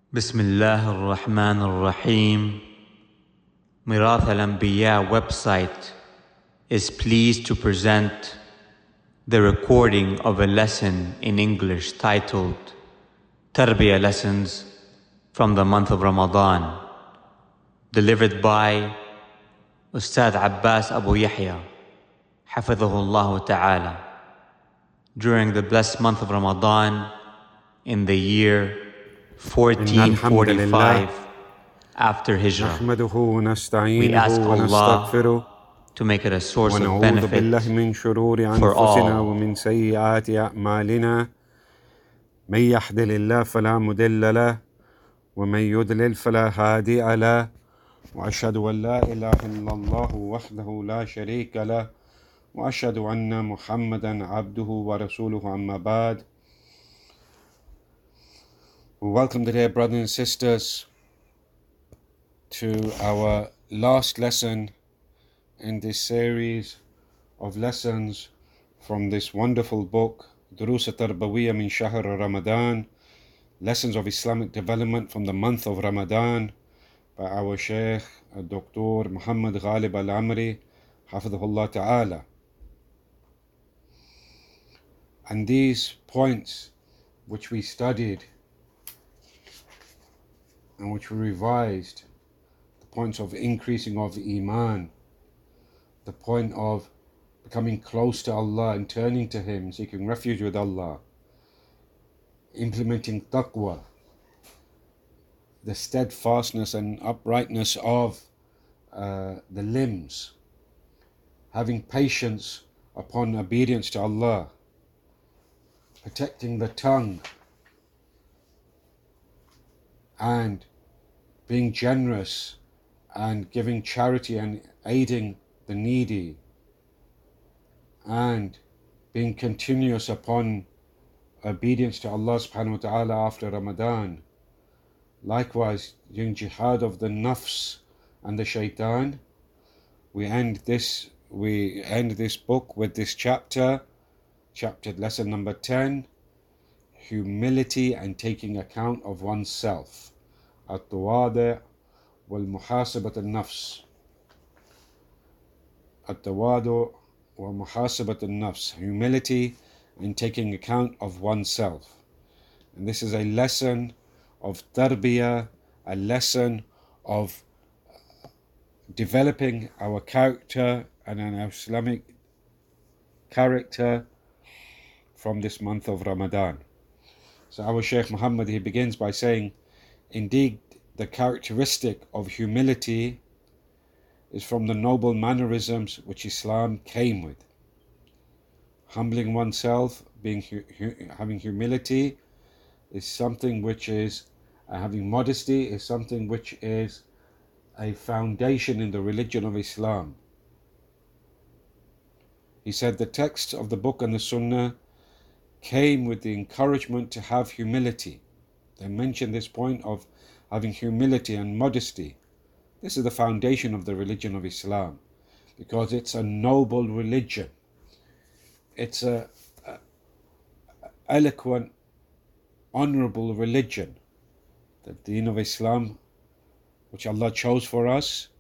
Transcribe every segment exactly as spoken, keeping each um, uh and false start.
Bismillah ar-Rahman ar-Rahim. Mirath al-Anbiya website is pleased to present the recording of a lesson in English titled Tarbiyah Lessons from the month of Ramadan, delivered by Ustad Abbas Abu Yahya, Hafidhahullah Ta'ala, during the blessed month of Ramadan in the year fourteen forty-five after Hijrah. نحمده We ونستعينه ask Allah ونستغفره to make it a source of ونعوذ benefit بالله من شرور for أنفسنا all. ومن سيئات أعمالنا من يهده الله فلا مضل له ومن يضلل فلا هادي له وأشهد أن لا إله إلا الله وحده لا شريك له وأشهد أن محمدا عبده ورسوله أما بعد. Welcome today, brothers and sisters, to our last lesson in this series of lessons from this wonderful book, Durus Tarbawiyya min Shahr Ramadan, Lessons of Islamic Development from the month of Ramadan, by our Shaykh, Doctor Muhammad Ghalib Al-Amri, Hafidhullah Ta'ala. And these points which we studied and which we revised, the points of increasing of the Iman, the point of becoming close to Allah and turning to Him, seeking refuge with Allah, implementing taqwa, the steadfastness and uprightness of uh, the limbs, having patience upon obedience to Allah, protecting the tongue, and being generous and giving charity and aiding the needy, and being continuous upon obedience to Allah subhanahu wa ta'ala after Ramadan. Likewise, doing jihad of the nafs and the shaitan. We end this we end this book with this chapter, chapter lesson number ten, humility and taking account of oneself. At-tawadu' wal-muhasabat al-nafs. At-tawadu' wal-muhasabat al-nafs. Humility and taking account of oneself. And this is a lesson of tarbiyah, a lesson of developing our character and an Islamic character from this month of Ramadan. So our Shaykh Muhammad, he begins by saying, indeed, the characteristic of humility is from the noble mannerisms which Islam came with. Humbling oneself, being hu- hu- having humility, is something which is, uh, having modesty is something which is a foundation in the religion of Islam. He said the texts of the book and the Sunnah came with the encouragement to have humility. They mentioned this point of having humility and modesty. This is the foundation of the religion of Islam, because it's a noble religion. It's a, a eloquent, honorable religion. The Deen of Islam, which Allah chose for us,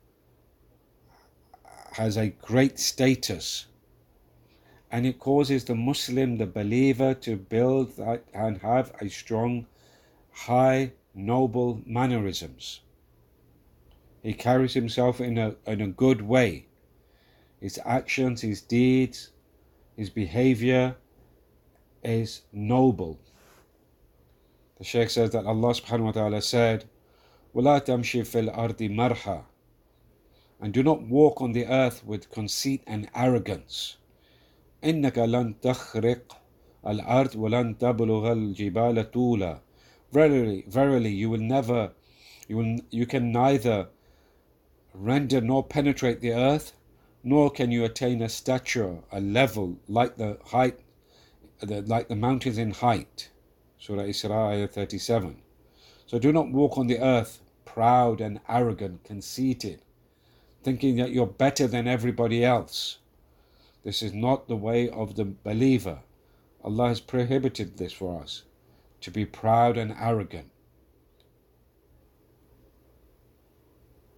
has a great status, and it causes the Muslim, the believer, to build that and have a strong, high, noble mannerisms. He carries himself in a in a good way. His actions, his deeds, his behavior is noble. The Shaykh says that Allah subhanahu wa ta'ala said, وَلَا تَمْشِ فِي الْأَرْضِ مَرْحًا, and do not walk on the earth with conceit and arrogance. إِنَّكَ لَن تَخْرِقْ الْأَرْض وَلَن تَبْلُغَ الْجِبَالَ طُولًا. Verily, verily, you will never, you will, you can neither render nor penetrate the earth, nor can you attain a stature, a level like the height, the, like the mountains in height. Surah Isra, ayah thirty-seven. So do not walk on the earth proud and arrogant, conceited, thinking that you're better than everybody else. This is not the way of the believer. Allah has prohibited this for us, to be proud and arrogant.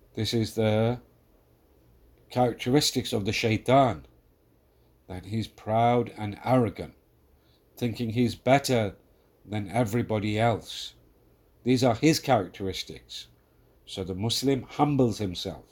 This is the characteristics of the shaitan, that he's proud and arrogant, thinking he's better than everybody else. These are his characteristics. So the Muslim humbles himself.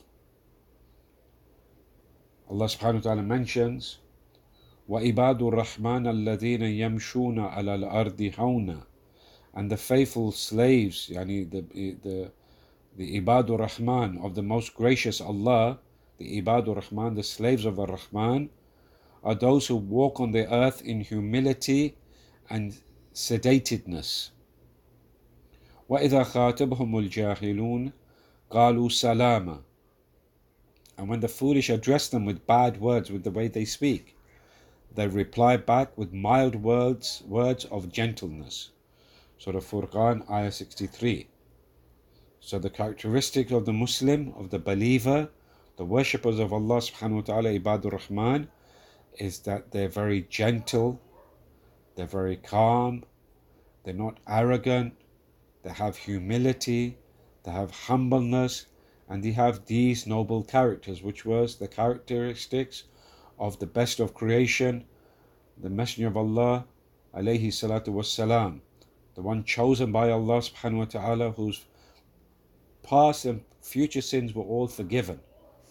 Allah subhanahu wa ta'ala mentions, وَإِبَادُ الرَّحْمَنَ الَّذِينَ يَمْشُونَ عَلَى الْأَرْضِ هَوْنًا. And the faithful slaves, yani the, the, the Ibadur Rahman of the most gracious Allah, the Ibadur Rahman, the slaves of Ar-Rahman, are those who walk on the earth in humility and sedatedness. وَإِذَا خَاطَبْهُمُ الْجَاهِلُونَ قَالُوا سَلَامًا. And when the foolish address them with bad words, with the way they speak, they reply back with mild words, words of gentleness. Surah Furqan, Ayah sixty-three. So the characteristic of the Muslim, of the believer, the worshippers of Allah subhanahu wa ta'ala, Ibadur Rahman, is that they're very gentle, they're very calm, they're not arrogant, they have humility, they have humbleness, and they have these noble characters, which was the characteristics of the best of creation, the Messenger of Allah, alayhi salatu wassalam, the one chosen by Allah subhanahu wa ta'ala, whose past and future sins were all forgiven.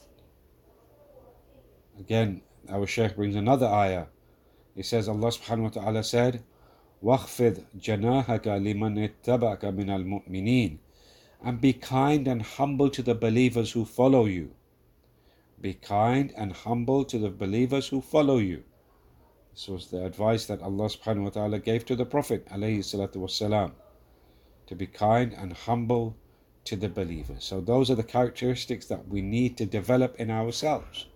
Again, our Shaykh brings another ayah. He says, Allah subhanahu wa ta'ala said, وَخْفِضْ جَنَاحَكَ لِمَنِ اتَّبَعَكَ مِنَ الْمُؤْمِنِينَ. And be kind and humble to the believers who follow you. Be kind and humble to the believers who follow you. This was the advice that Allah subhanahu wa ta'ala gave to the Prophet alayhi salatu wassalam, to be kind and humble to the believers. So those are the characteristics that we need to develop in ourselves.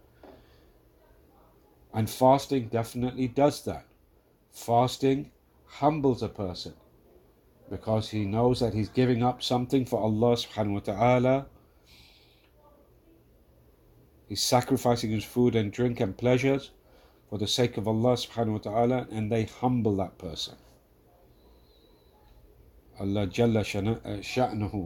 And fasting definitely does that. Fasting humbles a person because he knows that he's giving up something for Allah subhanahu wa ta'ala. He's sacrificing his food and drink and pleasures for the sake of Allah subhanahu wa ta'ala, and they humble that person. Allah Jalla Sha'nahu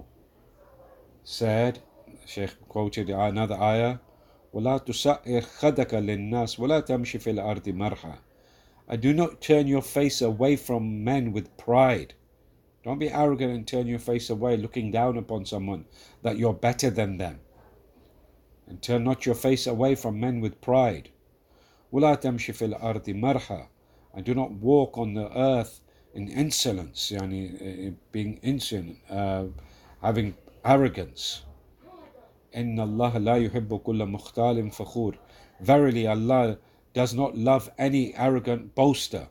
said, Shaykh quoted another ayah, وَلَا تُسَعِّرْ خَدَكَ لِلنَّاسِ وَلَا تَمْشِ فِي الْأَرْضِ مَرْحًا. And do not turn your face away from men with pride. Don't be arrogant and turn your face away, looking down upon someone that you're better than them. And turn not your face away from men with pride. وَلَا تَمْشِ فِي الْأَرْضِ مَرْحًا. And do not walk on the earth in insolence, yani being insolent, uh, having arrogance. إِنَّ اللَّهَ لَا يُحِبُّ كُلَّ مُخْتَالٍ فَخُورٍ. Verily Allah does not love any arrogant boaster.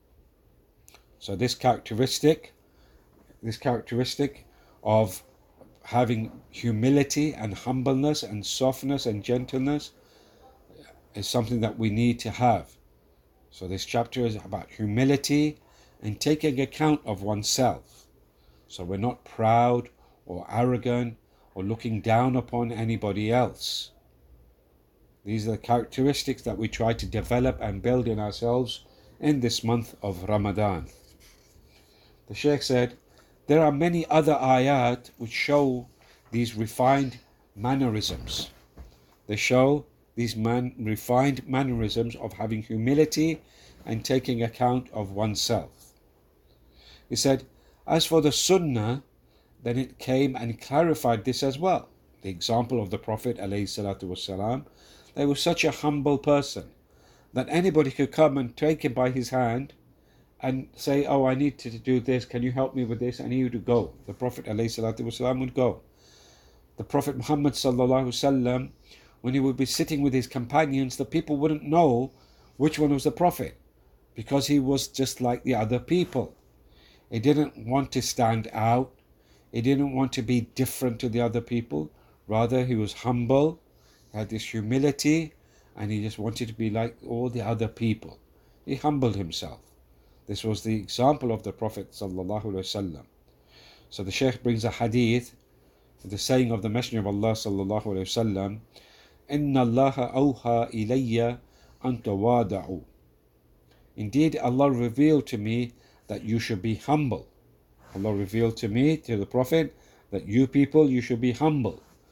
So this characteristic, this characteristic of having humility and humbleness and softness and gentleness is something that we need to have. So this chapter is about humility and taking account of oneself. So we're not proud or arrogant or looking down upon anybody else. These are the characteristics that we try to develop and build in ourselves in this month of Ramadan. The Shaykh said, there are many other ayat which show these refined mannerisms. They show these man, refined mannerisms of having humility and taking account of oneself. He said, as for the Sunnah, then it came and clarified this as well. The example of the Prophet alayhi salatu wasalam, they were such a humble person that anybody could come and take him by his hand and say, oh, I need to do this, can you help me with this? And he would go. The Prophet alayhi salatu wasalam would go. The Prophet Muhammad sallallahu alaihi wasallam, when he would be sitting with his companions, the people wouldn't know which one was the Prophet, because he was just like the other people. He didn't want to stand out. He didn't want to be different to the other people. Rather, he was humble, had this humility, and he just wanted to be like all the other people. He humbled himself. This was the example of the Prophet sallallahu alaihi wasallam. So the Shaykh brings a hadith, the saying of the Messenger of Allah sallallahu alaihi wasallam, "Inna Allah awha ilayya an tawada'u." Indeed, Allah revealed to me that you should be humble. Allah revealed to me, to the Prophet, that you people, you should be humble.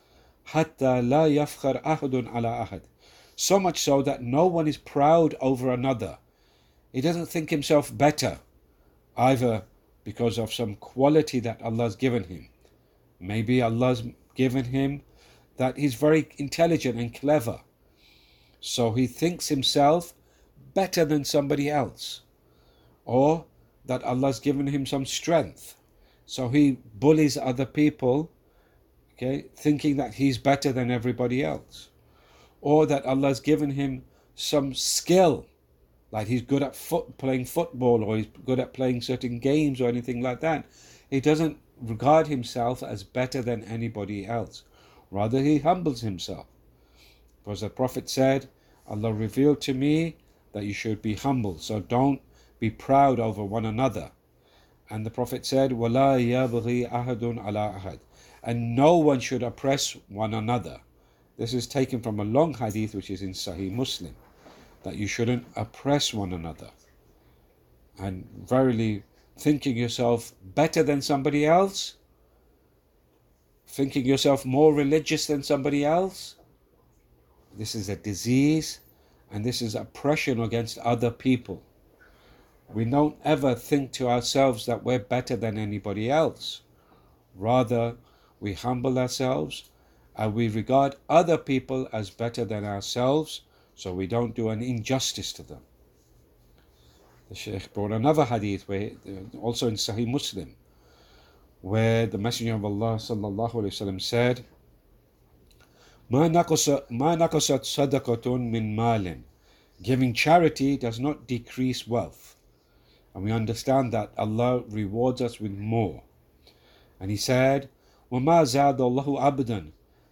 حتى لا يفخر أحد على أحد. So much so that no one is proud over another. He doesn't think himself better, either because of some quality that Allah's given him. Maybe Allah's given him that he's very intelligent and clever, so he thinks himself better than somebody else. Or that Allah's given him some strength, so he bullies other people, okay, thinking that he's better than everybody else. Or that Allah's given him some skill, like he's good at foot, playing football, or he's good at playing certain games or anything like that. He doesn't regard himself as better than anybody else. Rather, he humbles himself. Because the Prophet said, Allah revealed to me that you should be humble, so don't be proud over one another. And the Prophet said, وَلَا يَبْغِي أَحَدٌ عَلَىٰ أَحَدٍ, and no one should oppress one another. This is taken from a long hadith which is in Sahih Muslim, that you shouldn't oppress one another. And verily, thinking yourself better than somebody else, thinking yourself more religious than somebody else, this is a disease, and this is oppression against other people. We don't ever think to ourselves that we're better than anybody else. Rather, we humble ourselves and we regard other people as better than ourselves, so we don't do an injustice to them. The Shaykh brought another hadith, where, also in Sahih Muslim, where the Messenger of Allah sallallahu alaihi wasallam said, "Ma naqasat sadaqatun min malin." Giving charity does not decrease wealth. And we understand that Allah rewards us with more. And he said, وَمَا زَادَ اللَّهُ عَبْدًا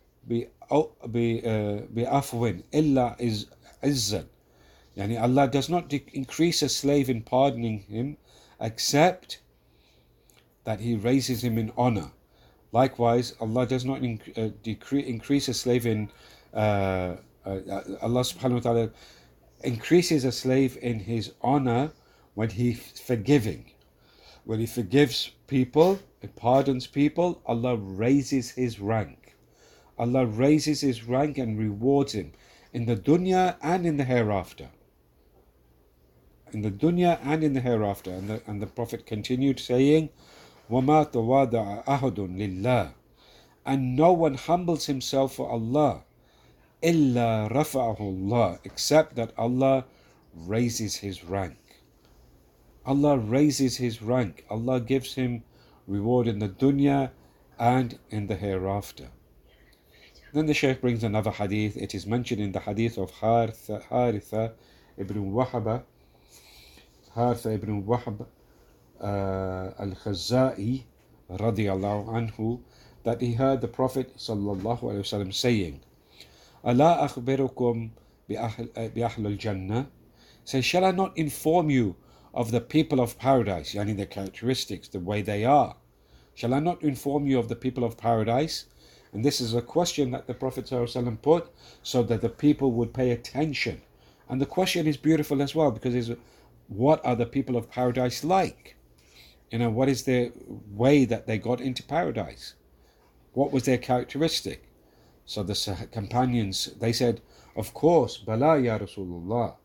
بِأَفْوٍ إِلَّا عِزًّا. Yani Allah does not de- increase a slave in pardoning him, except that he raises him in honor. Likewise, Allah does not inc- uh, decre- increase a slave in uh, uh, Allah subhanahu wa ta'ala increases a slave in his honor when he's forgiving. When he forgives people, he pardons people, Allah raises his rank. Allah raises his rank and rewards him in the dunya and in the hereafter. In the dunya and in the hereafter. And the, and the Prophet continued saying, وَمَا تَوَاضَعَ أَحَدٌ لِلَّهِ, and no one humbles himself for Allah, إِلَّا رَفَعَهُ اللَّهِ, except that Allah raises his rank. Allah raises his rank. Allah gives him reward in the dunya and in the hereafter. Then the Shaykh brings another hadith. It is mentioned in the hadith of Haritha, Haritha ibn Wahab, Haritha ibn Wahab uh, al-Khazai radiyallahu anhu, that he heard the Prophet sallallahu alaihi wasallam saying, "Ala akhbirukum bi ahl al-Jannah?" Say, shall I not inform you of the people of paradise, yani their characteristics, the way they are? Shall I not inform you of the people of paradise? And this is a question that the Prophet ﷺ put so that the people would pay attention. And the question is beautiful as well, because it's, what are the people of paradise like? You know, what is their way that they got into paradise? What was their characteristic? So the companions, they said, of course, Bala ya Rasulullah.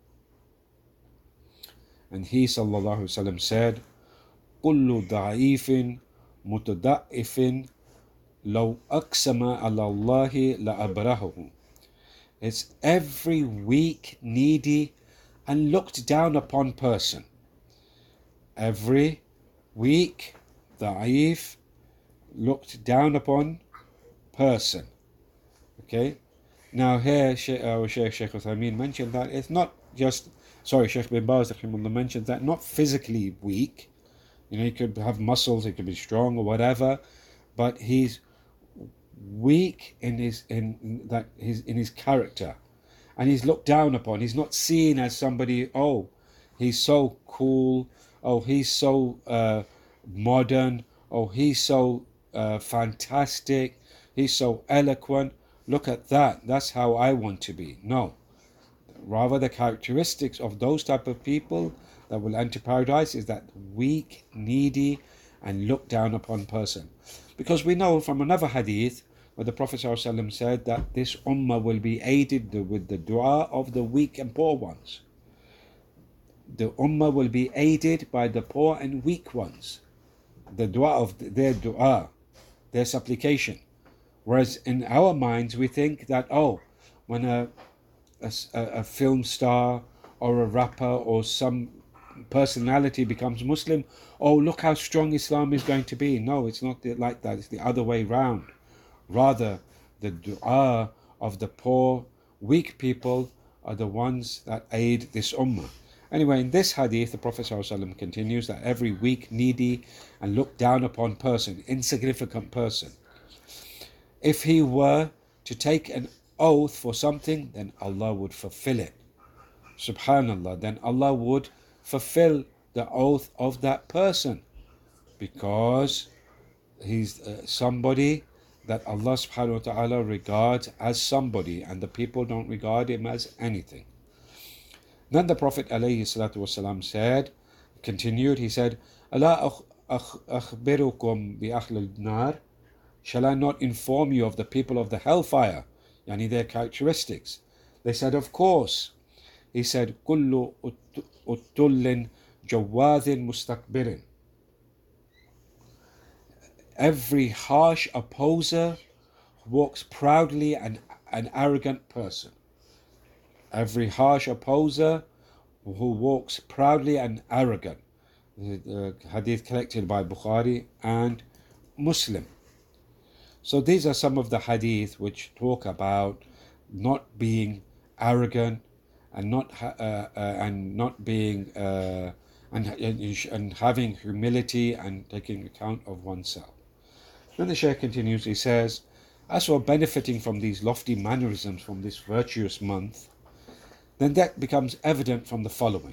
And he sallallahu alaihi wasallam said, "Kullu da'ifin mutada'ifin law aqsama ala Allahi la abrahu." It's every weak, needy, and looked down upon person. Every weak, da'if, looked down upon person. Okay. Now here, Shaykh uh, Shaykh Uthaymeen mentioned that it's not just. Sorry, Sheikh bin Baz mentioned that not physically weak. You know, he could have muscles, he could be strong or whatever, but he's weak in his in that his in his character, and he's looked down upon. He's not seen as somebody. Oh, he's so cool. Oh, he's so uh, modern. Oh, he's so uh, fantastic. He's so eloquent. Look at that. That's how I want to be. No. Rather, the characteristics of those type of people that will enter paradise is that weak, needy, and looked down upon person. Because we know from another hadith, where the Prophet ﷺ said that this ummah will be aided with the dua of the weak and poor ones. The ummah will be aided by the poor and weak ones. The dua of their dua, their supplication. Whereas in our minds we think that, oh, when a, a, a film star or a rapper or some personality becomes Muslim, oh, look how strong Islam is going to be. No, it's not like that. It's the other way round. Rather, the dua of the poor, weak people are the ones that aid this ummah. Anyway, in this hadith, the Prophet ﷺ continues that every weak, needy, and looked down upon person, insignificant person, if he were to take an oath for something, then Allah would fulfill it. Subhanallah, then Allah would fulfill the oath of that person, because he's uh, somebody that Allah subhanahu wa ta'ala regards as somebody, and the people don't regard him as anything. Then the Prophet alayhi salatu wasalam said, continued, he said, "Ala akhbirukum bi ahl al-nar? Shall I not inform you of the people of the hellfire, yani their characteristics?" They said, "Of course." He said, "Kullu utullin jawadhin mustakbirin." Every harsh opposer walks proudly and an arrogant person. Every harsh opposer who walks proudly and arrogant. The hadith collected by Bukhari and Muslim. So these are some of the hadith which talk about not being arrogant and not uh, uh, and not being uh, and, and having humility and taking account of oneself. Then the Shaykh continues, he says, as for benefiting from these lofty mannerisms from this virtuous month, then that becomes evident from the following.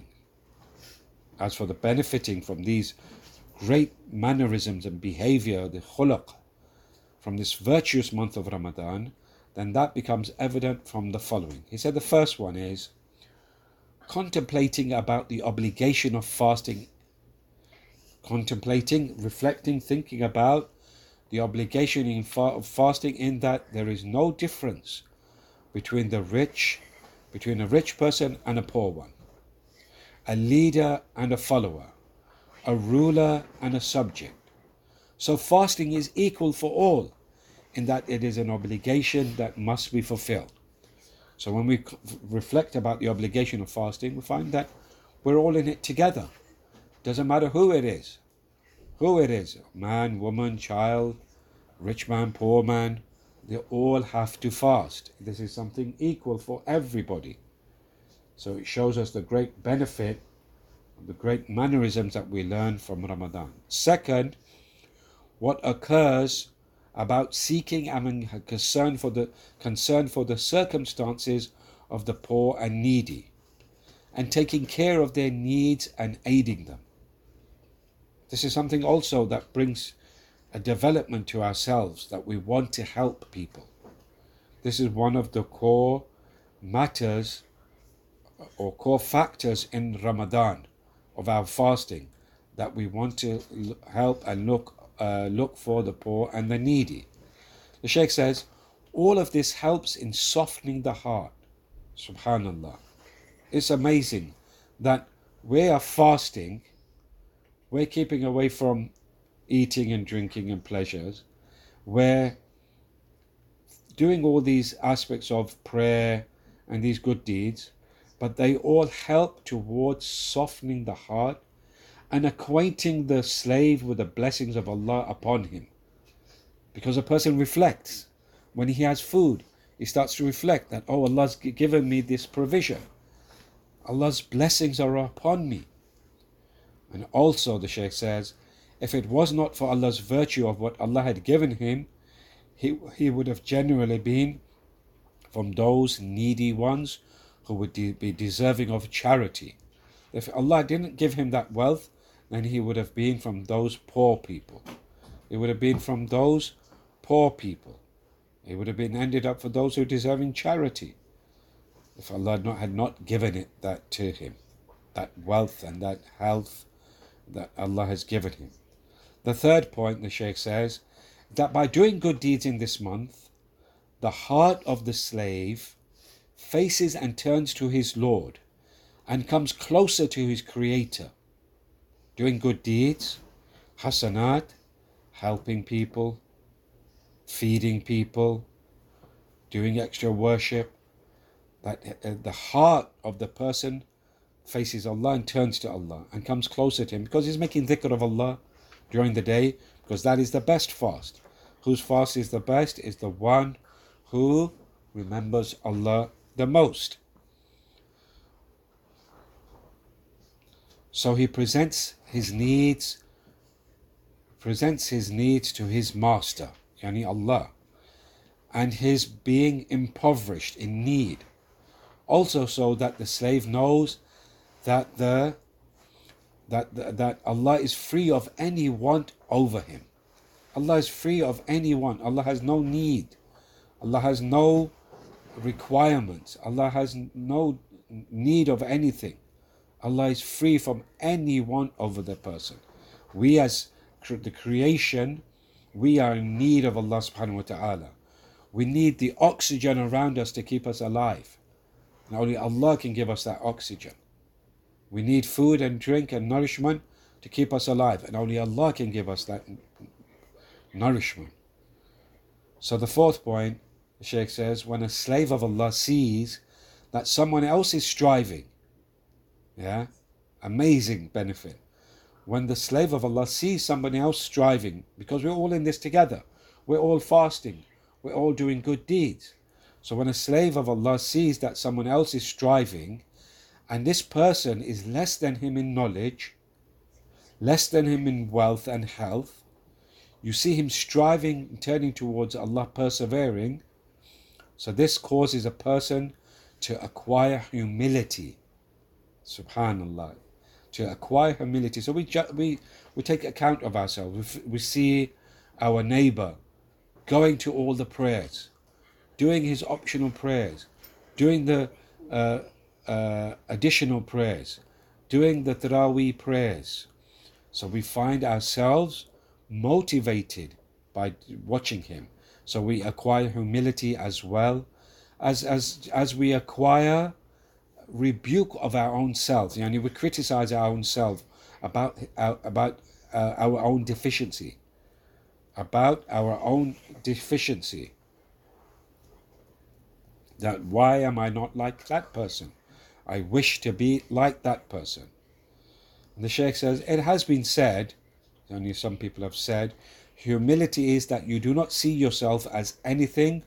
As for the benefiting from these great mannerisms and behavior, the khuluq, from this virtuous month of Ramadan, then that becomes evident from the following. He said the first one is contemplating about the obligation of fasting. Contemplating, reflecting, thinking about the obligation in fa- of fasting, in that there is no difference between the rich, between a rich person and a poor one, a leader and a follower, a ruler and a subject. So fasting is equal for all, in that it is an obligation that must be fulfilled. So when we reflect about the obligation of fasting, we find that we're all in it together. Doesn't matter who it is. Who it is, man, woman, child, rich man, poor man, they all have to fast. This is something equal for everybody. So it shows us the great benefit, the great mannerisms that we learn from Ramadan. Second, what occurs about seeking and concern for the concern for the circumstances of the poor and needy, and taking care of their needs and aiding them. This is something also that brings a development to ourselves, that we want to help people. This is one of the core matters or core factors in Ramadan of our fasting, that we want to help and look uh, look for the poor and the needy. The Shaykh says, all of this helps in softening the heart. Subhanallah. It's amazing that we are fasting, we're keeping away from eating and drinking and pleasures, we're doing all these aspects of prayer and these good deeds, but they all help towards softening the heart and acquainting the slave with the blessings of Allah upon him. Because a person reflects. When he has food, he starts to reflect that, oh, Allah's given me this provision. Allah's blessings are upon me. And also, the Shaykh says, if it was not for Allah's virtue of what Allah had given him, he, he would have generally been from those needy ones who would de- be deserving of charity. If Allah didn't give him that wealth, then he would have been from those poor people. He would have been from those poor people. He would have been ended up for those who are deserving charity, if Allah had not, had not given it that to him, that wealth and that health that Allah has given him. The third point, the Shaykh says, that by doing good deeds in this month, the heart of the slave faces and turns to his Lord and comes closer to his Creator, doing good deeds, hasanat, helping people, feeding people, doing extra worship, that uh, the heart of the person faces Allah and turns to Allah and comes closer to Him because he's making dhikr of Allah during the day, because that is the best fast. Whose fast is the best is the one who remembers Allah the most. So he presents his needs, presents his needs to his master, yani Allah, and his being impoverished in need. Also, so that the slave knows that the that that Allah is free of any want over him. Allah is free of any want. Allah has no need. Allah has no requirements. Allah has no need of anything. Allah is free from any want over the person. We as the creation, we are in need of Allah subhanahu wa ta'ala. We need the oxygen around us to keep us alive. And only Allah can give us that oxygen. We need food and drink and nourishment to keep us alive, and only Allah can give us that nourishment. So the fourth point, the Shaykh says, when a slave of Allah sees that someone else is striving, yeah, amazing benefit. When the slave of Allah sees somebody else striving, because we're all in this together, we're all fasting, we're all doing good deeds. So when a slave of Allah sees that someone else is striving, and this person is less than him in knowledge, less than him in wealth and health, you see him striving, turning towards Allah, persevering. So this causes a person to acquire humility. Subhanallah. To acquire humility. So we ju- we we take account of ourselves. We, we see our neighbor going to all the prayers, doing his optional prayers, doing the uh, uh, additional prayers, doing the Taraweeh prayers. So we find ourselves motivated by watching him. So we acquire humility as well as as as we acquire rebuke of our own selves. Yani we criticize our own self about uh, about uh, our own deficiency, about our own deficiency. That why am I not like that person? I wish to be like that person. And the Shaykh says, it has been said, only some people have said, humility is that you do not see yourself as anything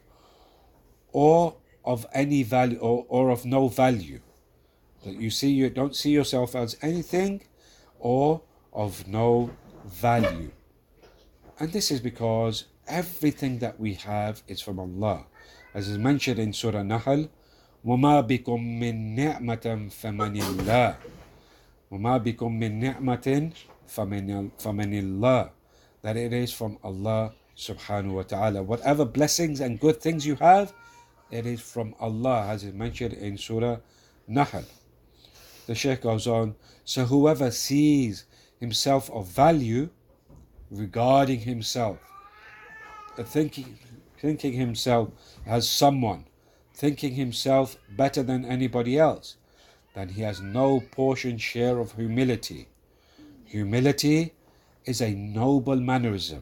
or of any value or, or of no value. That you see you don't see yourself as anything or of no value. And this is because everything that we have is from Allah. As is mentioned in Surah Nahl, وَمَا بِكُم مِّن نِعْمَةٍ فَمَنِ اللَّهِ وَمَا بِكُم مِّن نِعْمَةٍ فَمَنِ اللَّهِ, that it is from Allah subhanahu wa ta'ala. Whatever blessings and good things you have, it is from Allah, as is mentioned in Surah Nahl. The Shaykh goes on, so whoever sees himself of value regarding himself, thinking, thinking himself as someone, thinking himself better than anybody else, then he has no portion share of humility. Humility is a noble mannerism,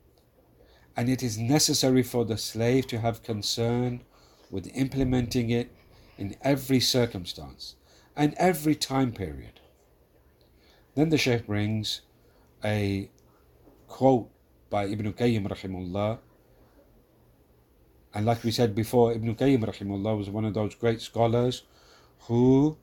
and it is necessary for the slave to have concern with implementing it in every circumstance and every time period. Then the Shaykh brings a quote by Ibn Qayyim rahimahullah. And like we said before, Ibn Qayyim rahimahullah was one of those great scholars who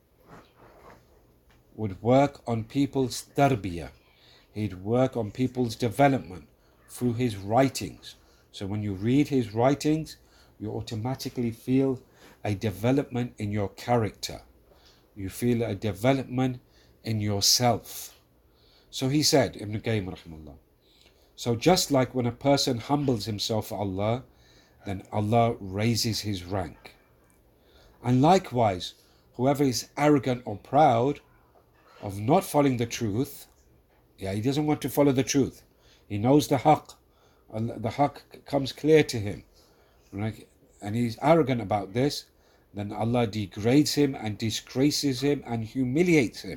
would work on people's tarbiyah. He'd work on people's development through his writings. So when you read his writings, you automatically feel a development in your character. You feel a development in yourself. So he said, Ibn Qayyim rahimahullah, so just like when a person humbles himself for Allah, then Allah raises his rank. And likewise, whoever is arrogant or proud of not following the truth, yeah, he doesn't want to follow the truth. He knows the haqq. The haqq comes clear to him. Right? and he's arrogant about this, then Allah degrades him and disgraces him and humiliates him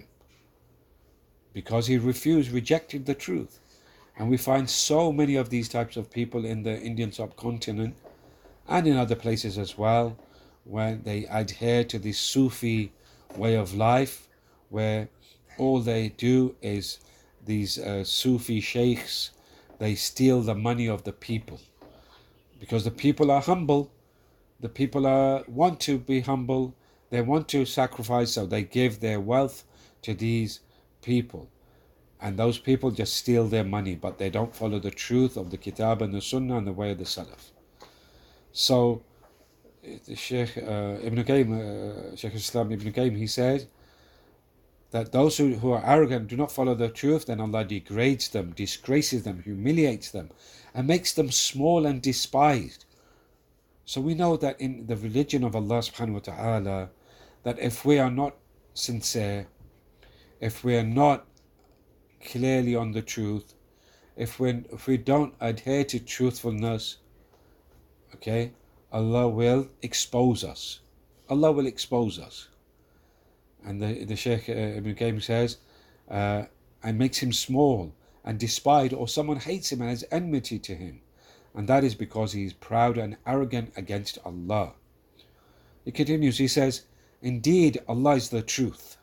because he refused, rejected the truth. And we find so many of these types of people in the Indian subcontinent and in other places as well, where they adhere to this Sufi way of life, where all they do is these uh, Sufi sheikhs, they steal the money of the people. Because the people are humble, the people are want to be humble, they want to sacrifice, so they give their wealth to these people. And those people just steal their money, but they don't follow the truth of the Kitab and the Sunnah and the way of the Salaf. So, the Sheikh uh, Ibn Qayyim, uh, Sheikh Islam Ibn Qayyim, he said that those who, who are arrogant, do not follow the truth, then Allah degrades them, disgraces them, humiliates them, and makes them small and despised. So we know that in the religion of Allah subhanahu wa ta'ala, that if we are not sincere, if we are not clearly on the truth, if we if we don't adhere to truthfulness, okay, Allah will expose us. Allah will expose us. And the, the Shaykh uh, Ibn Qayyim says, uh, and makes him small and despised, or someone hates him and has enmity to him. And that is because he is proud and arrogant against Allah. He continues, he says, indeed, Allah is the truth,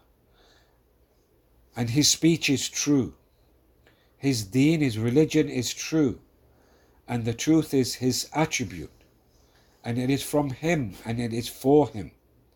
and His speech is true. His deen, His religion is true, and the truth is His attribute, and it is from Him and it is for Him.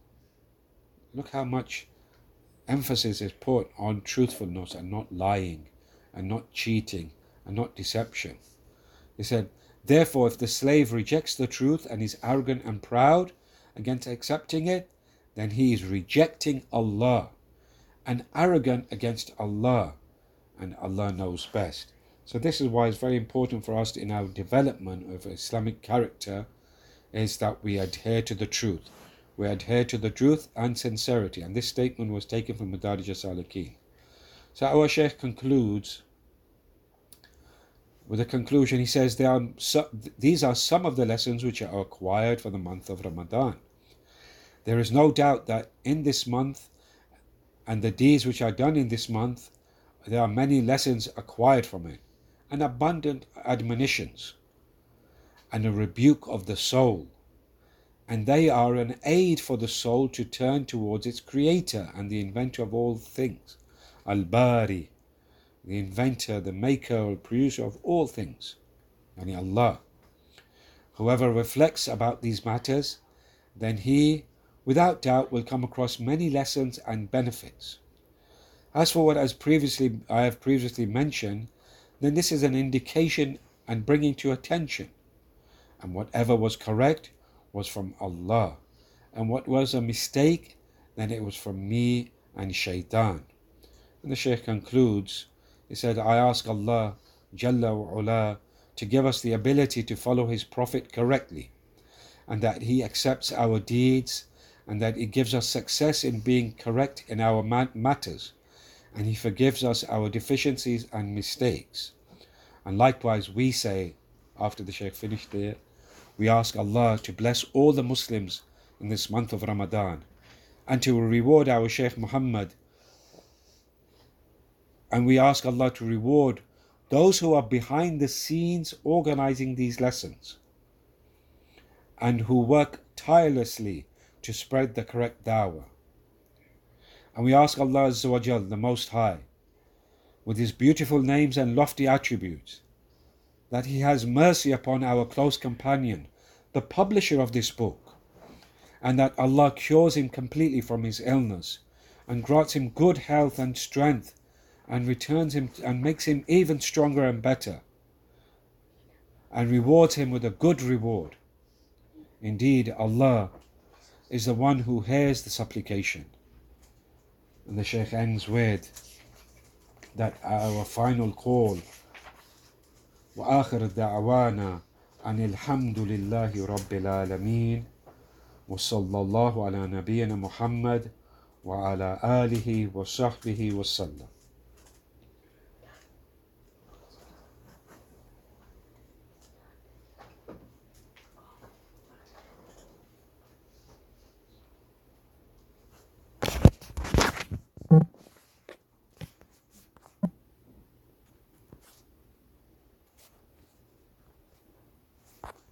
Look how much emphasis is put on truthfulness and not lying and not cheating and not deception. He said, therefore, if the slave rejects the truth and is arrogant and proud against accepting it, then he is rejecting Allah and arrogant against Allah, and Allah knows best. So this is why it's very important for us in our development of Islamic character is that we adhere to the truth. We adhere to the truth and sincerity. And this statement was taken from Madarij as-Salikin. So our Shaykh concludes with a conclusion. He says, there are so, these are some of the lessons which are acquired for the month of Ramadan. There is no doubt that in this month and the deeds which are done in this month, there are many lessons acquired from it, and abundant admonitions, and a rebuke of the soul. And they are an aid for the soul to turn towards its creator and the inventor of all things, Al-Bari, the inventor, the maker or producer of all things, yani Allah. Whoever reflects about these matters, then he, without doubt, will come across many lessons and benefits. As for what as previously I have previously mentioned, then this is an indication and bringing to attention. And whatever was correct was from Allah, and what was a mistake, then it was from me and Shaitan. And the Shaykh concludes, he said, I ask Allah Jalla wa Ala to give us the ability to follow His Prophet correctly, and that He accepts our deeds, and that He gives us success in being correct in our matters, and He forgives us our deficiencies and mistakes. And likewise we say, after the Shaykh finished there, we ask Allah to bless all the Muslims in this month of Ramadan, and to reward our Shaykh Muhammad. And we ask Allah to reward those who are behind the scenes organizing these lessons, and who work tirelessly to spread the correct da'wah. And we ask Allah Azza wa Jal, the Most High, with His beautiful names and lofty attributes, that He has mercy upon our close companion, the publisher of this book, and that Allah cures him completely from his illness, and grants him good health and strength, and returns him and makes him even stronger and better, and rewards him with a good reward. Indeed, Allah is the one who hears the supplication. And the Shaykh ends with that our final call, وآخر دعوانا أن الحمد لله رب العالمين وصلى الله على نبينا محمد وعلى آله وصحبه وسلم.